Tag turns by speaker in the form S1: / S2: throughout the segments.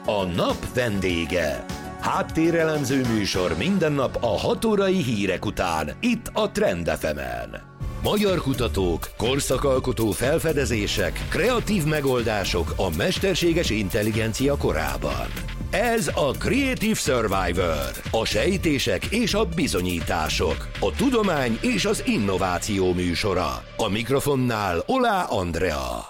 S1: A nap vendége. Háttérelemző műsor minden nap a 6 órai hírek után, itt a Trend FM-en. Magyar kutatók, korszakalkotó felfedezések, kreatív megoldások a mesterséges intelligencia korában. Ez a Creative Survivor, a sejtések és a bizonyítások, a tudomány és az innováció műsora. A mikrofonnál Olá Andrea.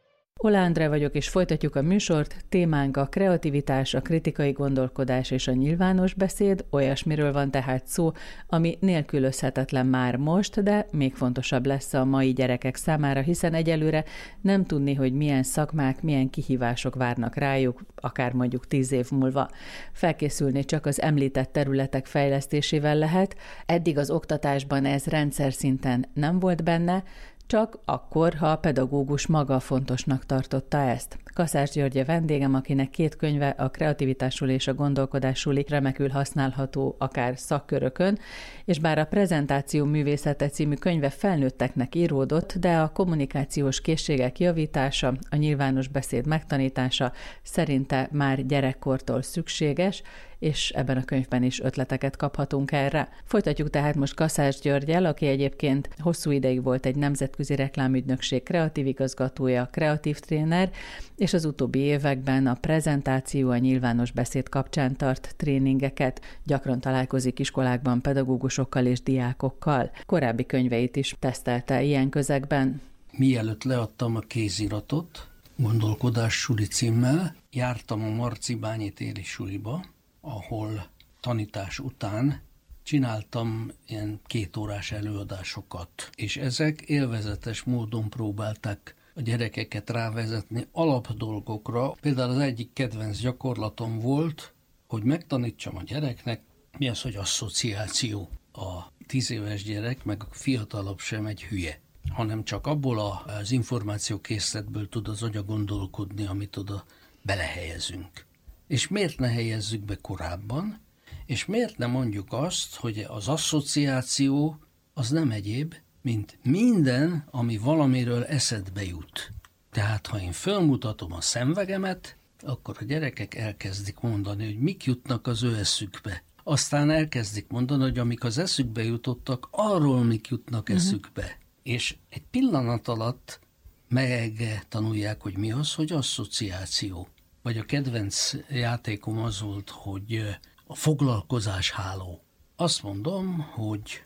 S2: Olá Andrea vagyok, és folytatjuk a műsort. Témánk a kreativitás, a kritikai gondolkodás és a nyilvános beszéd. Olyasmiről van tehát szó, ami nélkülözhetetlen már most, de még fontosabb lesz a mai gyerekek számára, hiszen egyelőre nem tudni, hogy milyen szakmák, milyen kihívások várnak rájuk, akár mondjuk 10 év múlva. Felkészülni csak az említett területek fejlesztésével lehet. Eddig az oktatásban ez rendszer szinten nem volt benne, csak akkor, ha a pedagógus maga fontosnak tartotta ezt. Kaszás György a vendégem, akinek 2 könyve, a kreativitásról és a gondolkodásról remekül használható akár szakkörökön, és bár a Prezentáció művészete című könyve felnőtteknek íródott, de a kommunikációs készségek javítása, a nyilvános beszéd megtanítása szerinte már gyerekkortól szükséges, és ebben a könyvben is ötleteket kaphatunk erre. Folytatjuk tehát most Kaszás Györggyel, aki egyébként hosszú ideig volt egy nemzetközi reklámügynökség kreatív igazgatója, kreatív tréner, és az utóbbi években a prezentáció, a nyilvános beszéd kapcsán tart tréningeket, gyakran találkozik iskolákban pedagógusokkal és diákokkal. Korábbi könyveit is tesztelte ilyen közegben.
S3: Mielőtt leadtam a kéziratot, Gondolkodás suli címmel, jártam a Marcibányi téli suliba, ahol tanítás után csináltam ilyen 2 órás előadásokat, és ezek élvezetes módon próbálták a gyerekeket rávezetni alapdolgokra. Például az egyik kedvenc gyakorlatom volt, hogy megtanítsam a gyereknek, mi az, hogy asszociáció. A 10 éves gyerek, meg a fiatalabb sem egy hülye, hanem csak abból az információkészletből tud az agya gondolkodni, amit oda belehelyezünk. És miért ne helyezzük be korábban, és miért ne mondjuk azt, hogy az asszociáció az nem egyéb, mint minden, ami valamiről eszedbe jut. Tehát, ha én fölmutatom a szemvegemet, akkor a gyerekek elkezdik mondani, hogy mik jutnak az ő eszükbe. Aztán elkezdik mondani, hogy amik az eszükbe jutottak, arról mik jutnak eszükbe. És egy pillanat alatt megtanulják, hogy mi az, hogy asszociáció. Vagy a kedvenc játékom az volt, hogy a foglalkozás háló. Azt mondom, hogy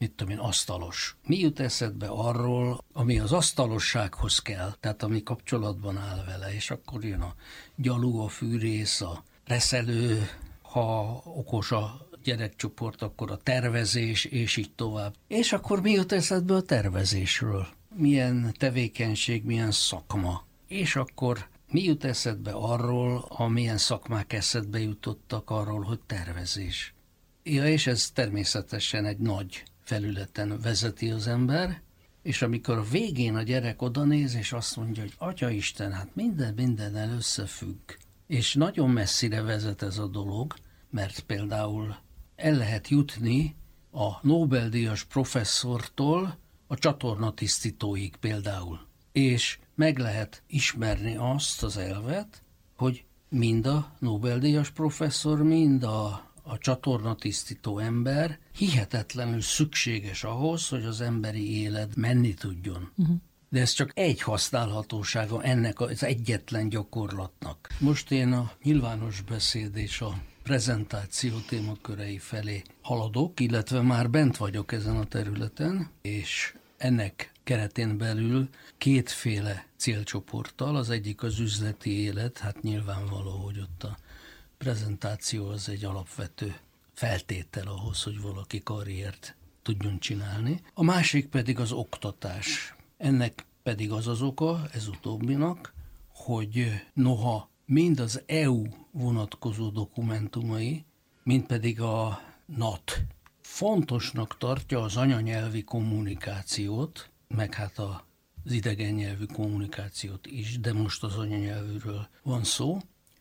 S3: asztalos. Mi jut eszedbe arról, ami az asztalossághoz kell, tehát ami kapcsolatban áll vele, és akkor jön a gyalú, a fűrész, a reszelő, ha okos a gyerekcsoport, akkor a tervezés, és így tovább. És akkor mi jut eszedbe a tervezésről? Milyen tevékenység, milyen szakma? És akkor mi jut eszedbe arról, amilyen szakmák eszedbe jutottak arról, hogy tervezés? Ja, és ez természetesen egy nagy felületen vezeti az ember, és amikor a végén a gyerek odanéz, és azt mondja, hogy Atyaisten, hát mindennel összefügg. És nagyon messzire vezet ez a dolog, mert például el lehet jutni a Nobel-díjas professzortól a csatornatisztítóig például. És meg lehet ismerni azt az elvet, hogy mind a Nobel-díjas professzor, mind a csatornatisztító ember hihetetlenül szükséges ahhoz, hogy az emberi élet menni tudjon. De ez csak egy használhatósága ennek az egyetlen gyakorlatnak. Most én a nyilvános beszéd és a prezentáció témakörei felé haladok, illetve már bent vagyok ezen a területen, és ennek keretén belül 2 célcsoporttal, az egyik az üzleti élet, hát nyilvánvaló, hogy ott a prezentáció az egy alapvető feltétel ahhoz, hogy valaki karriert tudjon csinálni. A másik pedig az oktatás. Ennek pedig az az oka, ez utóbbinak, hogy noha mind az EU vonatkozó dokumentumai, mind pedig a NAT fontosnak tartja az anyanyelvi kommunikációt, meg hát az idegen nyelvű kommunikációt is, de most az anyanyelvűről van szó,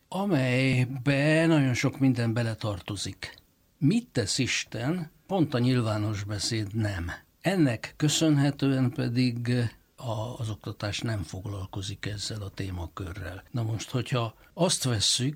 S3: amelybe nagyon sok minden beletartozik. Mit tesz Isten? Pont a nyilvános beszéd nem. Ennek köszönhetően pedig az oktatás nem foglalkozik ezzel a témakörrel. Na most, hogyha azt vesszük,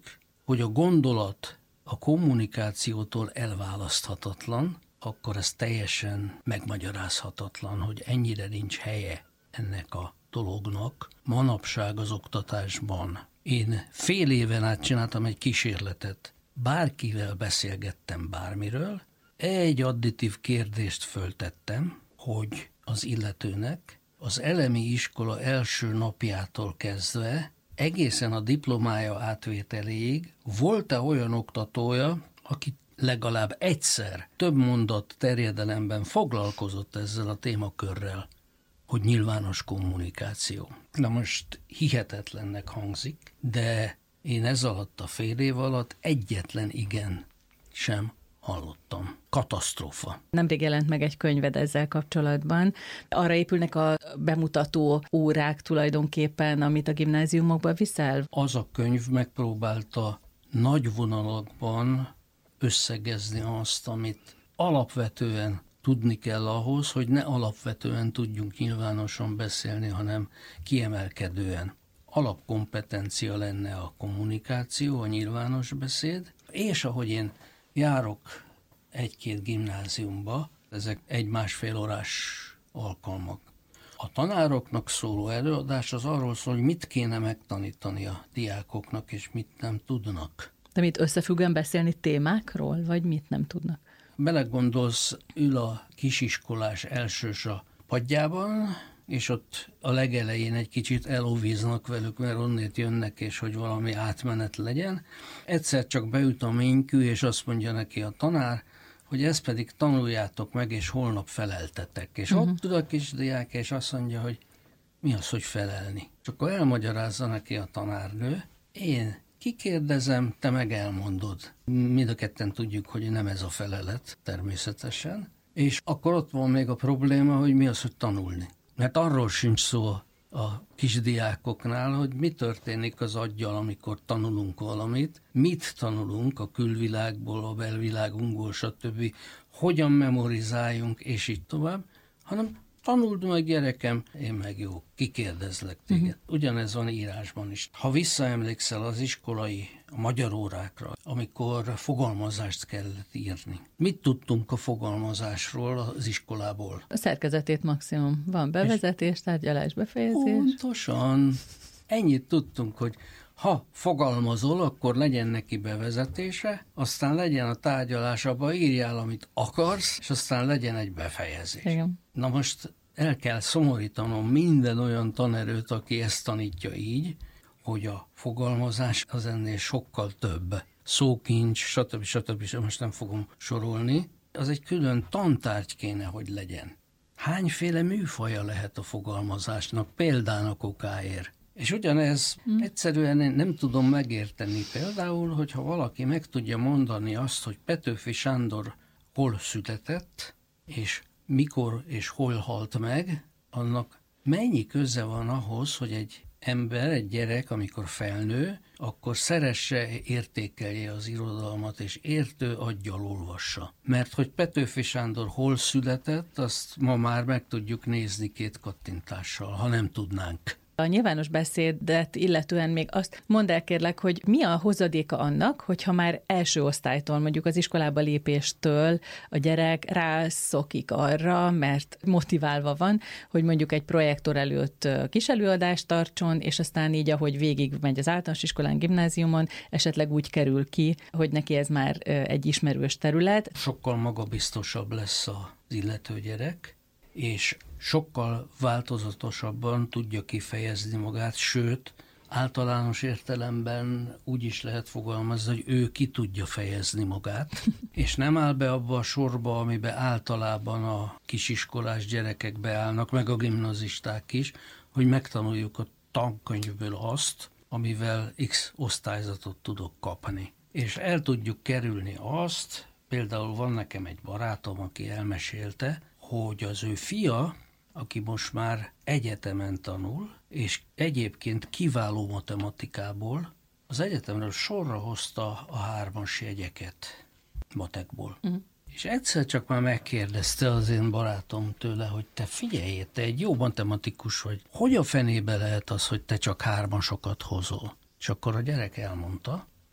S3: hogy a gondolat a kommunikációtól elválaszthatatlan, akkor ez teljesen megmagyarázhatatlan, hogy ennyire nincs helye ennek a dolognak. Manapság az oktatásban én fél éven át csináltam egy kísérletet. Bárkivel beszélgettem bármiről, egy additív kérdést föltettem, hogy az illetőnek az elemi iskola első napjától kezdve egészen a diplomája átvételéig volt-e olyan oktatója, aki legalább egyszer több mondat terjedelemben foglalkozott ezzel a témakörrel, hogy nyilvános kommunikáció. Na most hihetetlennek hangzik, de én ez alatt a fél év alatt egyetlen igen sem hallottam. Katasztrófa.
S2: Nemrég jelent meg egy könyved ezzel kapcsolatban. Arra épülnek a bemutató órák tulajdonképpen, amit a gimnáziumokban viszel?
S3: Az a könyv megpróbálta nagy vonalakban összegezni azt, amit alapvetően tudni kell ahhoz, hogy ne alapvetően tudjunk nyilvánosan beszélni, hanem kiemelkedően. Alapkompetencia lenne a kommunikáció, a nyilvános beszéd, és ahogy én járok egy-két gimnáziumba, ezek 1-1,5 órás alkalmak. A tanároknak szóló előadás az arról szól, hogy mit kéne megtanítani a diákoknak, és mit nem tudnak.
S2: De mit összefüggően beszélni témákról, vagy mit nem tudnak?
S3: Belegondolsz, ül a kisiskolás elsős a padjában, és ott a legelején egy kicsit elóvíznak velük, mert onnét jönnek, és hogy valami átmenet legyen. Egyszer csak beüt a ménykű, és azt mondja neki a tanár, hogy ezt pedig tanuljátok meg, és holnap feleltetek. És ott tud a kisdiák, és azt mondja, hogy mi az, hogy felelni. És akkor elmagyarázza neki a tanárnő, én kikérdezem, te meg elmondod. Mind a ketten tudjuk, hogy nem ez a felelet, természetesen. És akkor ott van még a probléma, hogy mi az, hogy tanulni. Mert arról sincs szó a kisdiákoknál, hogy mi történik az aggyal, amikor tanulunk valamit, mit tanulunk a külvilágból, a belvilágunkból, stb., hogyan memorizáljunk, és így tovább, hanem tanuld meg, gyerekem, én meg jó, kikérdezlek téged. Ugyanez van írásban is. Ha visszaemlékszel az iskolai a magyar órákra, amikor fogalmazást kellett írni. Mit tudtunk a fogalmazásról az iskolából?
S2: A szerkezetét maximum. Van bevezetés, tárgyalás, befejezés.
S3: Pontosan. Ennyit tudtunk, hogy ha fogalmazol, akkor legyen neki bevezetése, aztán legyen a tárgyalás, abba írjál, amit akarsz, és aztán legyen egy befejezés.
S2: Igen.
S3: Na most el kell szomorítanom minden olyan tanerőt, aki ezt tanítja így, hogy a fogalmazás az ennél sokkal több. Szókincs, stb. Most nem fogom sorolni. Az egy külön tantárgy kéne, hogy legyen. Hányféle műfaja lehet a fogalmazásnak, példának okáért? És ugyanez egyszerűen nem tudom megérteni. Például, hogyha valaki meg tudja mondani azt, hogy Petőfi Sándor hol született, és mikor és hol halt meg, annak mennyi köze van ahhoz, hogy egy ember, egy gyerek, amikor felnő, akkor szeresse, értékelje az irodalmat, és értő aggyal olvassa. Mert hogy Petőfi Sándor hol született, azt ma már meg tudjuk nézni 2 kattintással, ha nem tudnánk.
S2: A nyilvános beszédet illetően még azt mondd el kérlek, hogy mi a hozadéka annak, hogyha már első osztálytól, mondjuk az iskolába lépéstől a gyerek rászokik arra, mert motiválva van, hogy mondjuk egy projektor előtt kis előadást tartson, és aztán így, ahogy végig megy az általános iskolán, gimnáziumon, esetleg úgy kerül ki, hogy neki ez már egy ismerős terület.
S3: Sokkal magabiztosabb lesz az illető gyerek, és sokkal változatosabban tudja kifejezni magát, sőt, általános értelemben úgy is lehet fogalmazni, hogy ő ki tudja fejezni magát, és nem áll be abba a sorba, amiben általában a kisiskolás gyerekek beállnak, meg a gimnazisták is, hogy megtanuljuk a tankönyvből azt, amivel X osztályzatot tudok kapni. És el tudjuk kerülni azt, például van nekem egy barátom, aki elmesélte, hogy az ő fia, aki most már egyetemen tanul, és egyébként kiváló matematikából, az egyetemről sorra hozta a 3-as jegyeket matekból. És egyszer csak már megkérdezte az én barátom tőle, hogy te figyelj, te egy jó matematikus vagy, hogy a fenébe lehet az, hogy te csak 3-asokat hozol? És akkor a gyerek elmondta,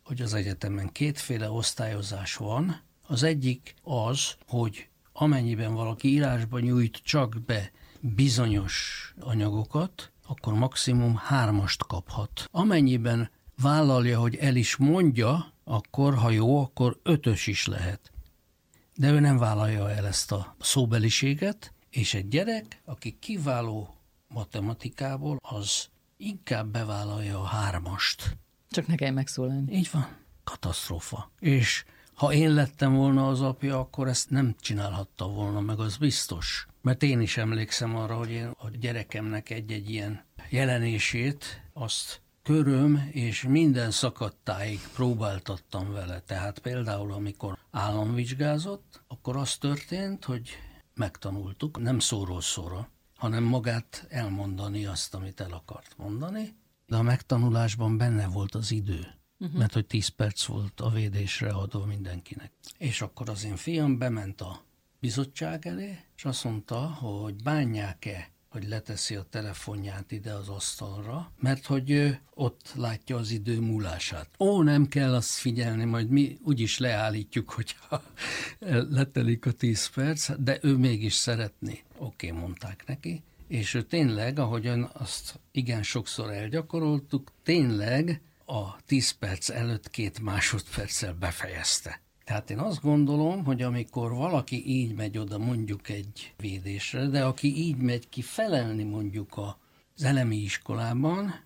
S3: hogy az egyetemen kétféle osztályozás van. Az egyik az, hogy amennyiben valaki írásba nyújt csak be bizonyos anyagokat, akkor maximum 3-ast kaphat. Amennyiben vállalja, hogy el is mondja, akkor, ha jó, akkor 5-ös is lehet. De ő nem vállalja el ezt a szóbeliséget, és egy gyerek, aki kiváló matematikából, az inkább bevállalja a 3-ast.
S2: Csak ne kell megszólalni.
S3: Így van. Katasztrófa. És ha én lettem volna az apja, akkor ezt nem csinálhatta volna meg, az biztos. Mert én is emlékszem arra, hogy én a gyerekemnek egy-egy ilyen jelenését, azt köröm és minden szakadtáig próbáltattam vele. Tehát például, amikor államvizsgázott, akkor az történt, hogy megtanultuk, nem szóról szóra, hanem magát elmondani azt, amit el akart mondani, de a megtanulásban benne volt az idő. Mert hogy 10 perc volt a védésre adva mindenkinek. És akkor az én fiam bement a bizottság elé, és azt mondta, hogy bánják-e, hogy leteszi a telefonját ide az asztalra, mert hogy ő ott látja az idő múlását. Ó, nem kell azt figyelni, majd mi úgyis leállítjuk, hogyha letelik a 10 perc, de ő mégis szeretné. Oké, mondták neki. És ő tényleg, ahogyan azt igen sokszor elgyakoroltuk, tényleg a 10 perc előtt 2 másodperccel befejezte. Tehát én azt gondolom, hogy amikor valaki így megy oda mondjuk egy védésre, de aki így megy ki felelni mondjuk az elemi iskolában,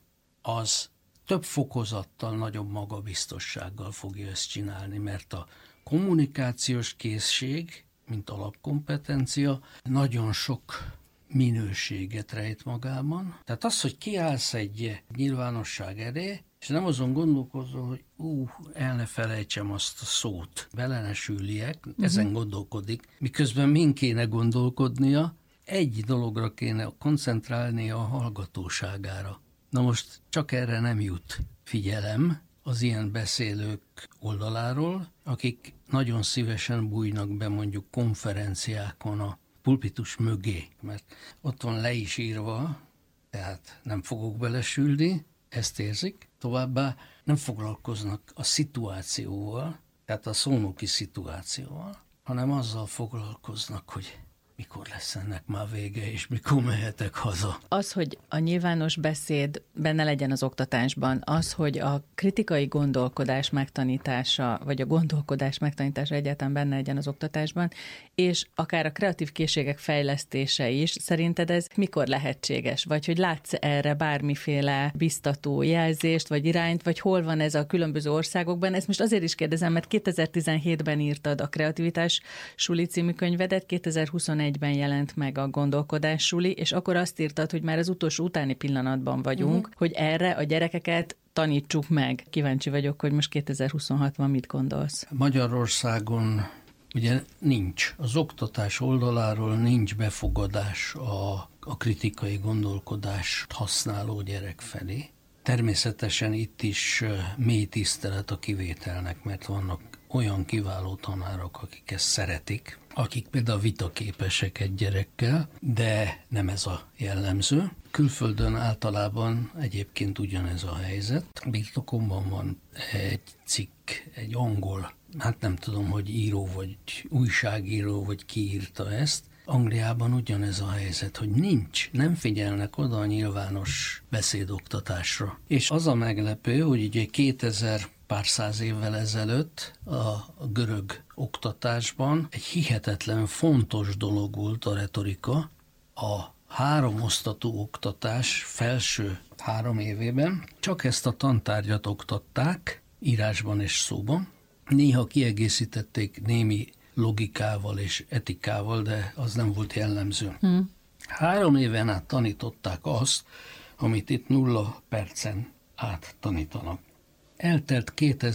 S3: az több fokozattal, nagyobb magabiztossággal fogja ezt csinálni, mert a kommunikációs készség, mint alapkompetencia, nagyon sok minőséget rejt magában. Tehát az, hogy kiállsz egy nyilvánosság elé, és nem azon gondolkozol, hogy el ne felejtsem azt a szót, bele ne süllyek, ezen gondolkodik, miközben min kéne gondolkodnia, egy dologra kéne koncentrálnia, a hallgatóságára. Na most csak erre nem jut figyelem az ilyen beszélők oldaláról, akik nagyon szívesen bújnak be mondjuk konferenciákon a pulpitus mögé, mert ott van le is írva, tehát nem fogok belesülni, ezt érzik. Továbbá nem foglalkoznak a szituációval, tehát a szónoki szituációval, hanem azzal foglalkoznak, hogy mikor lesz ennek már vége, és mikor mehetek haza.
S2: Az, hogy a nyilvános beszéd benne legyen az oktatásban, az, hogy a kritikai gondolkodás megtanítása, vagy a gondolkodás megtanítása egyáltalán benne legyen az oktatásban, és akár a kreatív készségek fejlesztése is, szerinted ez mikor lehetséges? Vagy hogy látsz erre bármiféle biztató jelzést, vagy irányt, vagy hol van ez a különböző országokban? Ezt most azért is kérdezem, mert 2017-ben írtad a Kreativitás Suli című könyvedet, 2021-ben jelent meg a Gondolkodás Suli, és akkor azt írtad, hogy már az utolsó utáni pillanatban vagyunk, hogy erre a gyerekeket tanítsuk meg. Kíváncsi vagyok, hogy most 2026-ban mit gondolsz.
S3: Magyarországon ugye nincs. Az oktatás oldaláról nincs befogadás a kritikai gondolkodást használó gyerek felé. Természetesen itt is mély tisztelet a kivételnek, mert vannak olyan kiváló tanárok, akik ezt szeretik, akik például vitaképesek egy gyerekkel, de nem ez a jellemző. Külföldön általában egyébként ugyanez a helyzet. Birtokomban van egy cikk, egy angol, hát nem tudom, hogy író, vagy újságíró, vagy ki írta ezt. Angliában ugyanez a helyzet, hogy nem figyelnek oda a nyilvános beszédoktatásra. És az a meglepő, hogy ugye 2000 pár száz évvel ezelőtt a görög oktatásban egy hihetetlen fontos dolog volt a retorika. A 3 osztatú oktatás felső 3 évében csak ezt a tantárgyat oktatták, írásban és szóban. Néha kiegészítették némi logikával és etikával, de az nem volt jellemző. 3 éven át tanították azt, amit itt 0 percen át tanítanak. Eltelt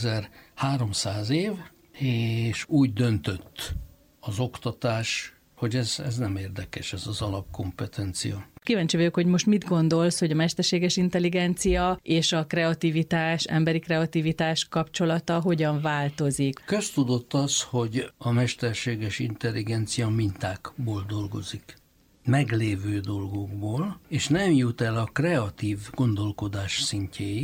S3: 2300 év, és úgy döntött az oktatás, hogy ez nem érdekes, ez az alapkompetencia.
S2: Kíváncsi vagyok, hogy most mit gondolsz, hogy a mesterséges intelligencia és a kreativitás, emberi kreativitás kapcsolata hogyan változik?
S3: Köztudott az, hogy a mesterséges intelligencia mintákból dolgozik, meglévő dolgokból, és nem jut el a kreatív gondolkodás szintjéig,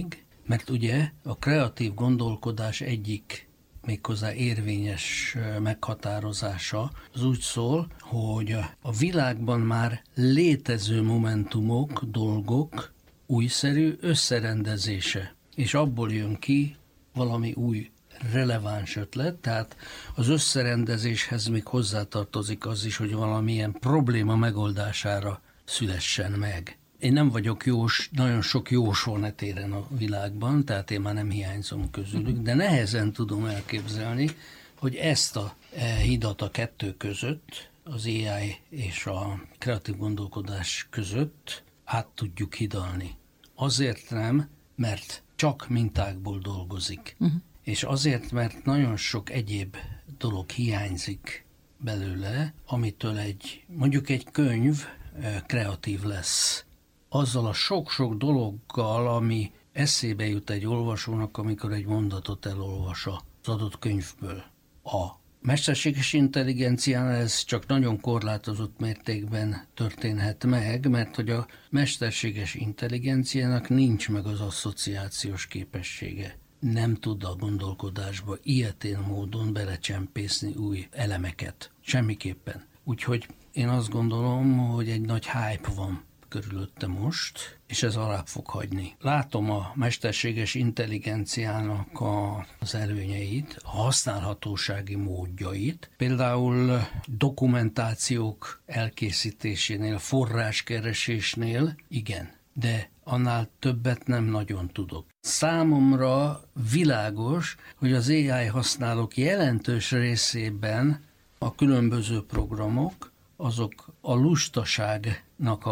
S3: Mert ugye a kreatív gondolkodás egyik méghozzá érvényes meghatározása az úgy szól, hogy a világban már létező momentumok, dolgok újszerű összerendezése, és abból jön ki valami új releváns ötlet, tehát az összerendezéshez még hozzátartozik az is, hogy valamilyen probléma megoldására szülessen meg. Én nem vagyok jós, nagyon sok jós van e téren a világban, tehát én már nem hiányzom közülük, de nehezen tudom elképzelni, hogy ezt a hidat a kettő között, az AI és a kreatív gondolkodás között át tudjuk hidalni. Azért nem, mert csak mintákból dolgozik. És azért, mert nagyon sok egyéb dolog hiányzik belőle, amitől mondjuk egy könyv kreatív lesz. Azzal a sok-sok dologgal, ami eszébe jut egy olvasónak, amikor egy mondatot elolvas az adott könyvből. A mesterséges intelligenciánál ez csak nagyon korlátozott mértékben történhet meg, mert hogy a mesterséges intelligenciának nincs meg az asszociációs képessége. Nem tud a gondolkodásba ilyetén módon belecsempészni új elemeket. Semmiképpen. Úgyhogy én azt gondolom, hogy egy nagy hype van körülötte most, és ez alább fog hagyni. Látom a mesterséges intelligenciának az előnyeit, a használhatósági módjait, például dokumentációk elkészítésénél, forráskeresésnél, igen, de annál többet nem nagyon tudok. Számomra világos, hogy az AI használók jelentős részében a különböző programok, azok a lustaságnak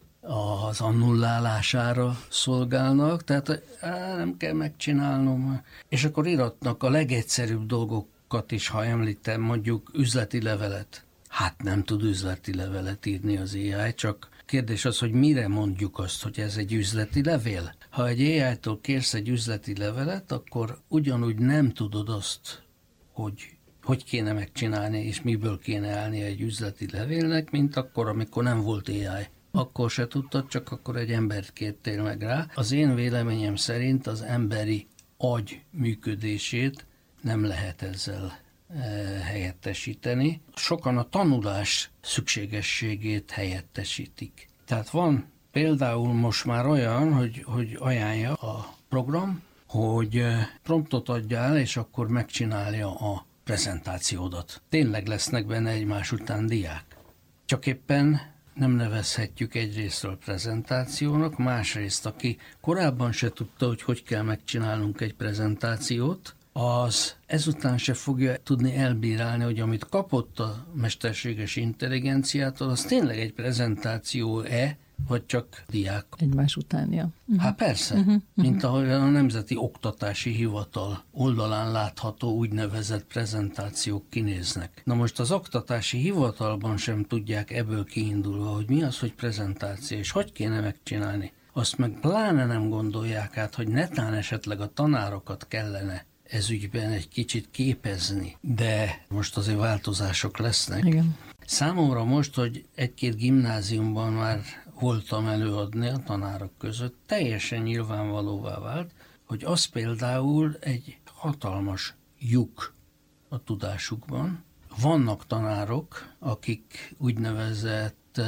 S3: az annullálására szolgálnak, tehát nem kell megcsinálnom. És akkor íratnak a legegyszerűbb dolgokat is, ha említem, mondjuk üzleti levelet. Hát nem tud üzleti levelet írni az AI, csak kérdés az, hogy mire mondjuk azt, hogy ez egy üzleti levél. Ha egy AI-tól kérsz egy üzleti levelet, akkor ugyanúgy nem tudod azt, hogy kéne megcsinálni, és miből kéne állni egy üzleti levélnek, mint akkor, amikor nem volt AI. Akkor se tudtad, csak akkor egy embert kértél meg rá. Az én véleményem szerint az emberi agy működését nem lehet ezzel helyettesíteni. Sokan a tanulás szükségességét helyettesítik. Tehát van például most már olyan, hogy ajánlja a program, hogy promptot adjál, és akkor megcsinálja a prezentációdat. Tényleg lesznek benne egymás után diák. Csak éppen nem nevezhetjük egyrésztről prezentációnak, másrészt, aki korábban se tudta, hogy kell megcsinálnunk egy prezentációt, az ezután se fogja tudni elbírálni, hogy amit kapott a mesterséges intelligenciától, az tényleg egy prezentáció-e, vagy csak diák.
S2: Egymás utánja.
S3: Hát persze, mint ahogy a Nemzeti Oktatási Hivatal oldalán látható úgynevezett prezentációk kinéznek. Na most az Oktatási Hivatalban sem tudják ebből kiindulva, hogy mi az, hogy prezentáció, és hogy kéne megcsinálni. Azt meg pláne nem gondolják át, hogy netán esetleg a tanárokat kellene ez ügyben egy kicsit képezni, de most azért változások lesznek.
S2: Igen.
S3: Számomra most, hogy egy-két gimnáziumban már voltam előadni a tanárok között, teljesen nyilvánvalóvá vált, hogy az például egy hatalmas lyuk a tudásukban. Vannak tanárok, akik úgynevezett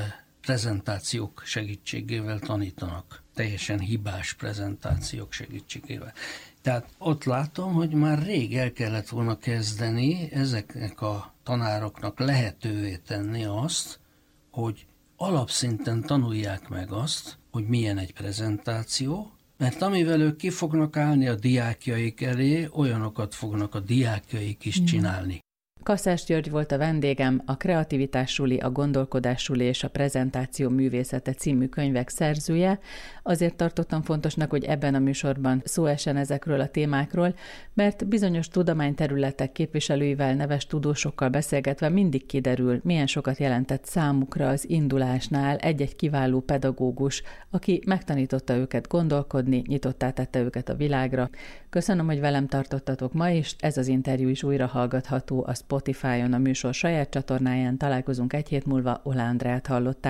S3: prezentációk segítségével tanítanak, teljesen hibás prezentációk segítségével. Tehát ott látom, hogy már rég el kellett volna kezdeni ezeknek a tanároknak lehetővé tenni azt, hogy alapszinten tanulják meg azt, hogy milyen egy prezentáció, mert amivel ők ki fognak állni a diákjaik elé, olyanokat fognak a diákjaik is csinálni.
S2: Kaszás György volt a vendégem, a Kreativitás suli, a Gondolkodás suli és a Prezentáció művészete című könyvek szerzője. Azért tartottam fontosnak, hogy ebben a műsorban szó essen ezekről a témákról, mert bizonyos tudományterületek képviselőivel, neves tudósokkal beszélgetve mindig kiderül, milyen sokat jelentett számukra az indulásnál egy-egy kiváló pedagógus, aki megtanította őket gondolkodni, nyitottá tette őket a világra. Köszönöm, hogy velem tartottatok ma is, ez az interjú is újra hallgatható a Spotify-on, a műsor saját csatornáján. Találkozunk egy hét múlva, Ola Andreát hallották.